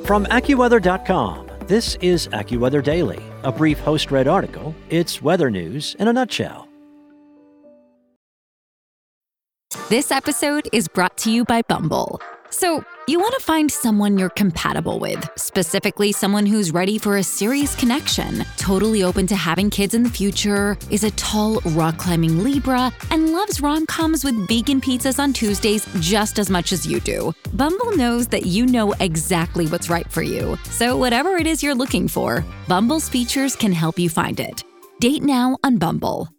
From AccuWeather.com, this is AccuWeather Daily, a brief host-read article. It's weather news in a nutshell. This episode is brought to you by Bumble. So, you want to find someone you're compatible with, specifically someone who's ready for a serious connection, totally open to having kids in the future, is a tall, rock-climbing Libra, and loves rom-coms with vegan pizzas on Tuesdays just as much as you do. Bumble knows that you know exactly what's right for you. So whatever it is you're looking for, Bumble's features can help you find it. Date now on Bumble.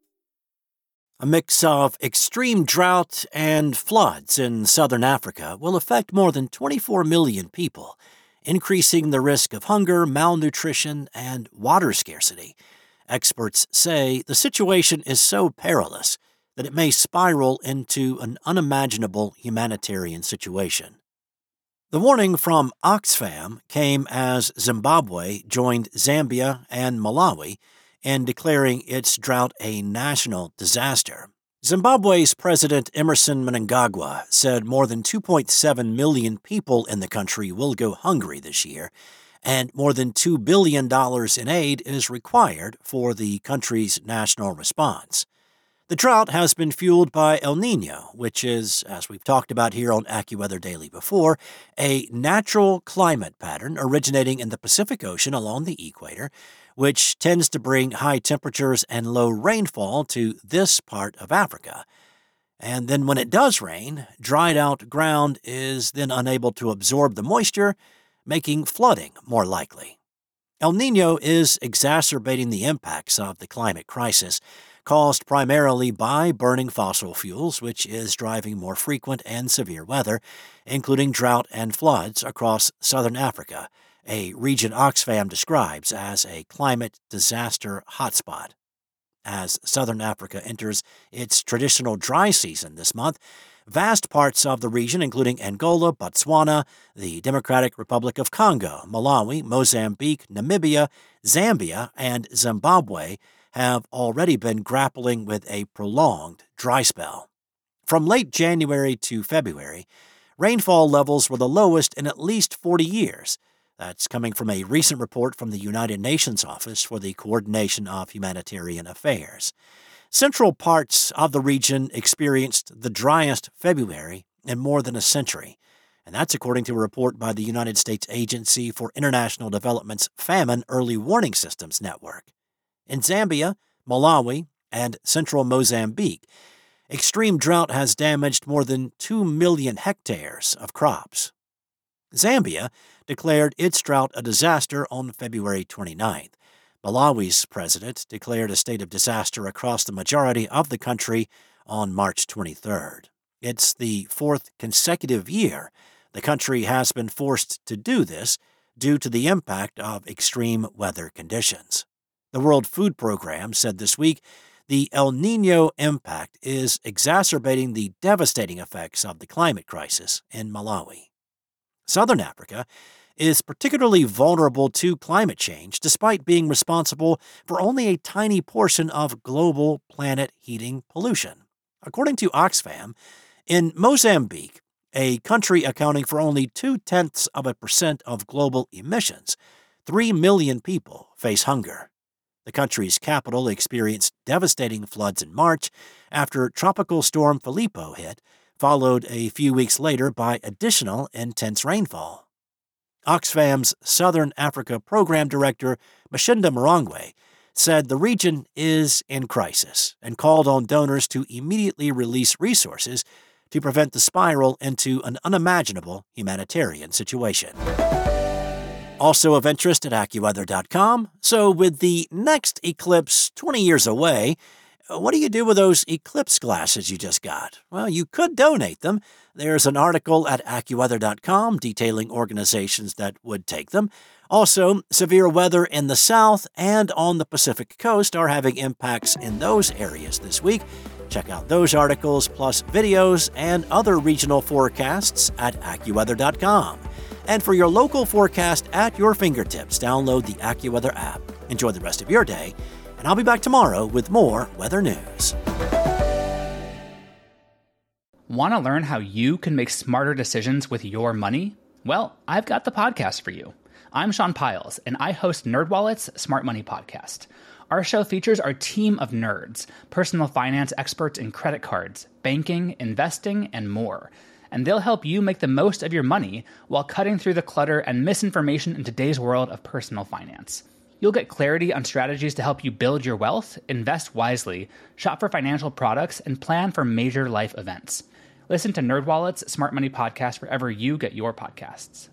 A mix of extreme drought and floods in southern Africa will affect more than 24 million people, increasing the risk of hunger, malnutrition, and water scarcity. Experts say the situation is so perilous that it may spiral into an unimaginable humanitarian situation. The warning from Oxfam came as Zimbabwe joined Zambia and Malawi in declaring its drought a national disaster. Zimbabwe's President Emmerson Mnangagwa said more than 2.7 million people in the country will go hungry this year, and more than $2 billion in aid is required for the country's national response. The drought has been fueled by El Niño, which is, as we've talked about here on AccuWeather Daily before, a natural climate pattern originating in the Pacific Ocean along the equator, which tends to bring high temperatures and low rainfall to this part of Africa. And then when it does rain, dried out ground is then unable to absorb the moisture, making flooding more likely. El Niño is exacerbating the impacts of the climate crisis, caused primarily by burning fossil fuels, which is driving more frequent and severe weather, including drought and floods across southern Africa, a region Oxfam describes as a climate disaster hotspot. As southern Africa enters its traditional dry season this month, vast parts of the region, including Angola, Botswana, the Democratic Republic of Congo, Malawi, Mozambique, Namibia, Zambia, and Zimbabwe, have already been grappling with a prolonged dry spell. From late January to February, rainfall levels were the lowest in at least 40 years. That's coming from a recent report from the United Nations Office for the Coordination of Humanitarian Affairs. Central parts of the region experienced the driest February in more than a century, and that's according to a report by the United States Agency for International Development's Famine Early Warning Systems Network. In Zambia, Malawi, and central Mozambique, extreme drought has damaged more than 2 million hectares of crops. Zambia declared its drought a disaster on February 29th. Malawi's president declared a state of disaster across the majority of the country on March 23rd. It's the fourth consecutive year the country has been forced to do this due to the impact of extreme weather conditions. The World Food Program said this week the El Niño impact is exacerbating the devastating effects of the climate crisis in Malawi. Southern Africa is particularly vulnerable to climate change despite being responsible for only a tiny portion of global planet heating pollution. According to Oxfam, in Mozambique, a country accounting for only 0.2% of global emissions, 3 million people face hunger. The country's capital experienced devastating floods in March after Tropical Storm Filippo hit, followed a few weeks later by additional intense rainfall. Oxfam's Southern Africa Program Director, Mashinda Marangwe, said the region is in crisis and called on donors to immediately release resources to prevent the spiral into an unimaginable humanitarian situation. Also of interest at AccuWeather.com, so with the next eclipse 20 years away, what do you do with those eclipse glasses you just got? Well, you could donate them. There's an article at AccuWeather.com detailing organizations that would take them. Also, severe weather in the south and on the Pacific coast are having impacts in those areas this week. Check out those articles, plus videos and other regional forecasts at AccuWeather.com. And for your local forecast at your fingertips, download the AccuWeather app. Enjoy the rest of your day, and I'll be back tomorrow with more weather news. Want to learn how you can make smarter decisions with your money? Well, I've got the podcast for you. I'm Sean Piles, and I host NerdWallet's Smart Money Podcast. Our show features our team of nerds, personal finance experts in credit cards, banking, investing, and more. And they'll help you make the most of your money while cutting through the clutter and misinformation in today's world of personal finance. You'll get clarity on strategies to help you build your wealth, invest wisely, shop for financial products, and plan for major life events. Listen to NerdWallet's Smart Money Podcast wherever you get your podcasts.